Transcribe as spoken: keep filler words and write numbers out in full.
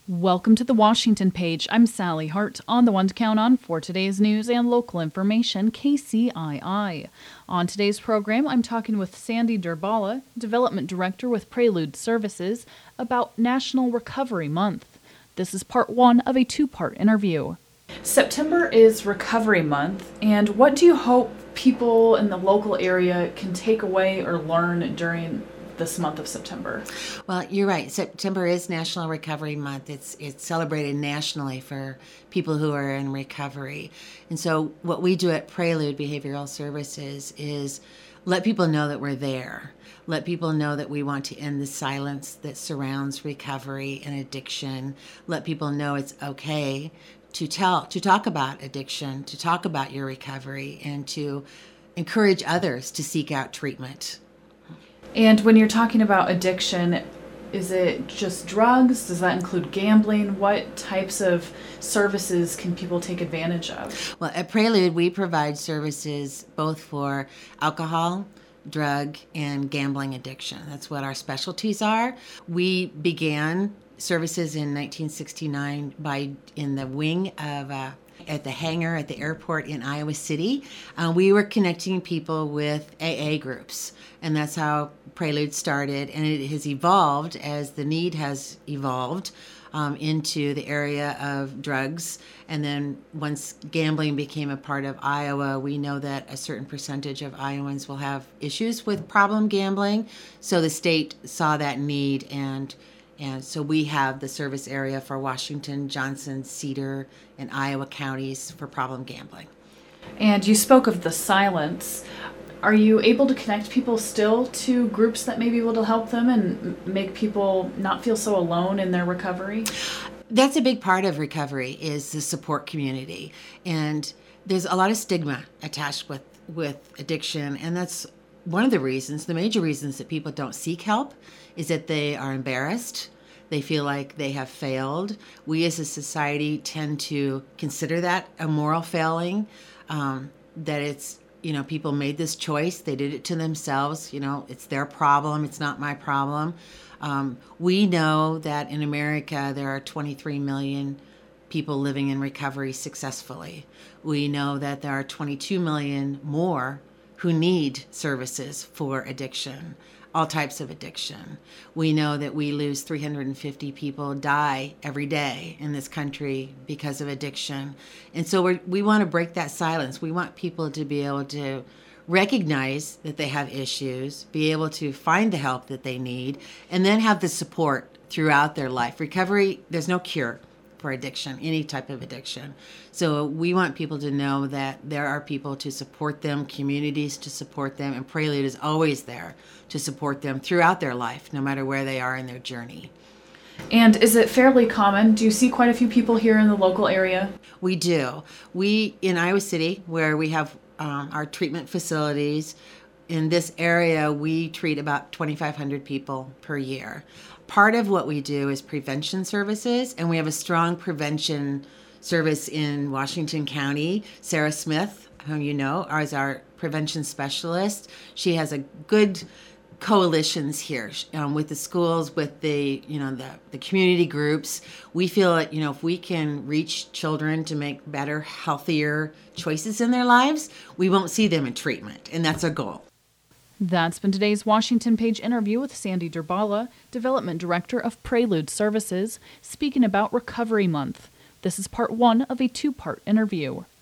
Welcome to the Washington Page. I'm Sally Hart, on the one to count on for today's news and local information, K C I I. On today's program, I'm talking with Sandy Durbala, Development Director with Prelude Services, about National Recovery Month. This is part one of a two-part interview. September is Recovery Month, and what do you hope people in the local area can take away or learn during this month of September? Well, you're right. September is National Recovery Month. It's it's celebrated nationally for people who are in recovery. And so what we do at Prelude Behavioral Services is let people know that we're there. Let people know that we want to end the silence that surrounds recovery and addiction. Let people know it's okay to tell, to talk about addiction, to talk about your recovery, and to encourage others to seek out treatment. And when you're talking about addiction, is it just drugs? Does that include gambling? What types of services can people take advantage of? Well, at Prelude, we provide services both for alcohol, drug, and gambling addiction. That's what our specialties are. We began services in nineteen sixty-nine by in the wing of uh, at the hangar at the airport in Iowa City. Uh, we were connecting people with A A groups, and that's how Prelude started, and it has evolved as the need has evolved um, into the area of drugs. And then once gambling became a part of Iowa, we know that a certain percentage of Iowans will have issues with problem gambling. So the state saw that need, and And so we have the service area for Washington, Johnson, Cedar, and Iowa counties for problem gambling. And you spoke of the silence. Are you able to connect people still to groups that may be able to help them and make people not feel so alone in their recovery? That's a big part of recovery, is the support community. And there's a lot of stigma attached with, with addiction, and that's one of the reasons, the major reasons that people don't seek help is that they are embarrassed. They feel like they have failed. We as a society tend to consider that a moral failing, um, that it's, you know, people made this choice. They did it to themselves. You know, it's their problem. It's not my problem. Um, we know that in America, there are twenty-three million people living in recovery successfully. We know that there are twenty-two million more who need services for addiction, all types of addiction. We know that we lose three hundred fifty people die every day in this country because of addiction. And so we're, we want to break that silence. We want people to be able to recognize that they have issues, be able to find the help that they need, and then have the support throughout their life. Recovery, there's no cure for addiction, any type of addiction. So we want people to know that there are people to support them, communities to support them, and Prelude is always there to support them throughout their life, no matter where they are in their journey. And is it fairly common? Do you see quite a few people here in the local area? We do. We, in Iowa City, where we have um, our treatment facilities, in this area, we treat about twenty-five hundred people per year. Part of what we do is prevention services, and we have a strong prevention service in Washington County. Sarah Smith, whom you know, is our prevention specialist. She has a good coalitions here um, with the schools, with the, you know, the, the community groups. We feel that, you know, if we can reach children to make better, healthier choices in their lives, we won't see them in treatment, and that's our goal. That's been today's Washington Page interview with Sandy Durbala, Development Director of Prelude Services, speaking about Recovery Month. This is part one of a two-part interview.